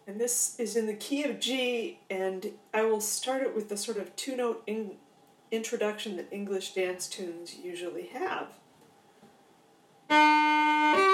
And this is in the key of G, and I will start it with the sort of two-note introduction that English dance tunes usually have.